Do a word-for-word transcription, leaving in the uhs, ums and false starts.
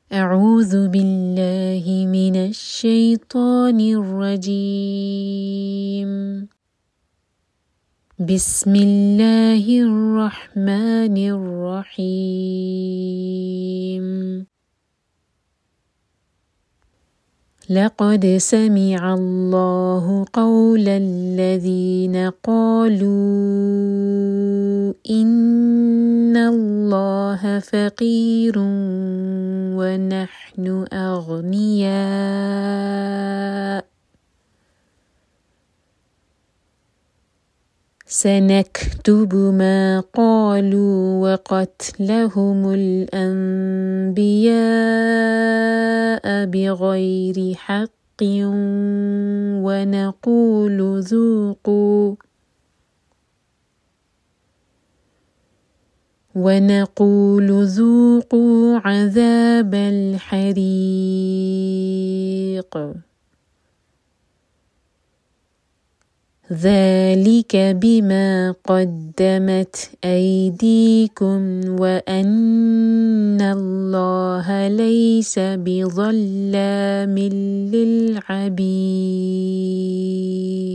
أعوذ بالله من الشيطان الرجيم. بسم الله الرحمن الرحيم. لقد سمع الله قول الذين قالوا إن الله فقير ونحن أغنياء سنكتب ما قالوا وقتلهم الأنبياء بغير حق ونقول ذوقوا ونقول ذوقوا عذاب الحريق ذلك بما قدمت أيديكم وأن الله ليس بظلام للعبيد.